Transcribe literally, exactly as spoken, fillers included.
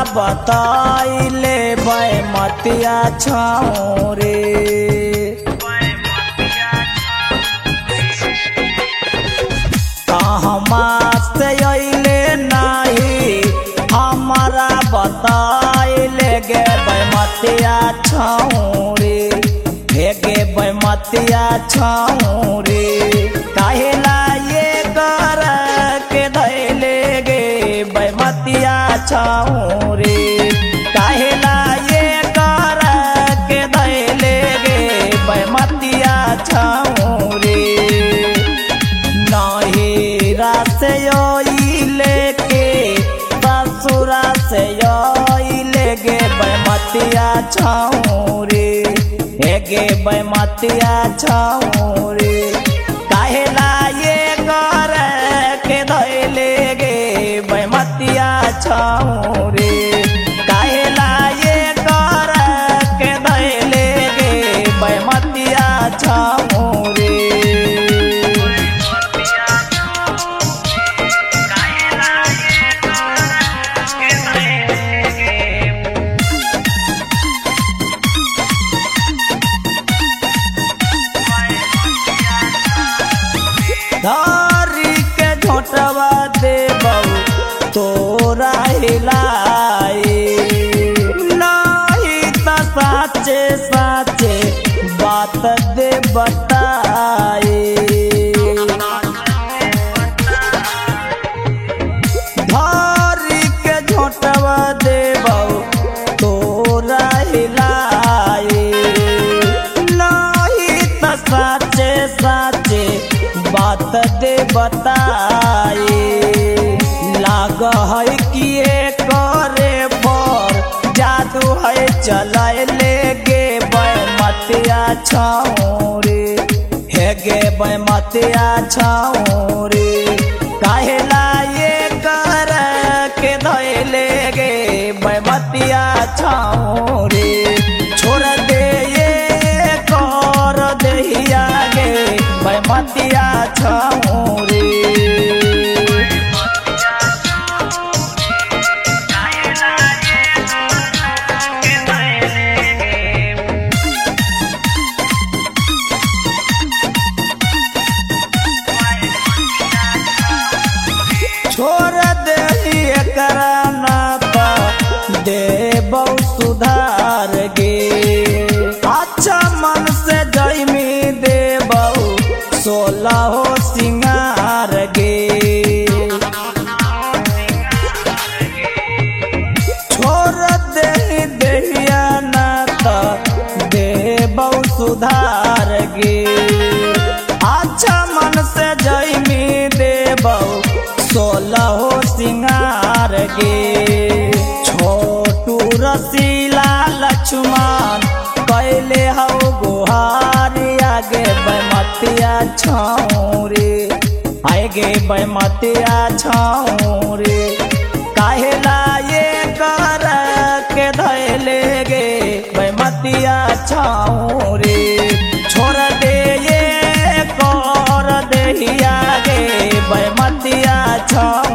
बताइले बैमतिया छाऊ रे। कहमा से अइले नाही हमारा बताइले गे बैमतिया छाऊ रे। हे गे बैमतिया छाऊ रे काहेला ये कर के धैले गे बैमतिया छाऊ रे। काहेला ये कर के धैले गे बैमतिया छाऊ रे। नहिरा से अइले के ससुरा से अइले गे बैमतिया छाऊ रे। हे गे बैमतिया छाऊ रे काहेला ये कर के धैले गे बैमतिया छाऊ रे। काहेला ये कर के धैले गे बैमतिया छाऊ रे। धारी के झोटवा दे बहू तोरा हिलाए नहीं त साचे साचे बात दे बताए। धारी के झोटवा दे बहू तोरा हिलाए नहीं त साचे साचे बात दे बताए। लाग है किए करे पर जादू है चलाए गे बैमतिया छाऊ रे। हे गे बैमतिया छाऊ रे काहेला ये कर के धैले गे बैमतिया छाऊ रे। छोड़ दे ये कर दहिया गे बैमतिया छाऊ रे। छोड़ दे एकरा नाता दे बहु सुधार गे। अच्छा मन से जइमी दे बहु सोलह हो सिंगार गे। छोड़ दे दहिया नाता दे बहु सुधार गे। अच्छा मन से जइमी दे बहु सोलह हो सिंगार गे। छोटू रसीला लक्ष्मण कैले हौ गुहारी आगे बैमतिया छाऊ रे। आए गे बैमतिया छाऊ रे काहेला ये कर के धैले गे बैमतिया छाऊ रे। छोड़ दे ये कर दहिया गे बैमतिया छाऊ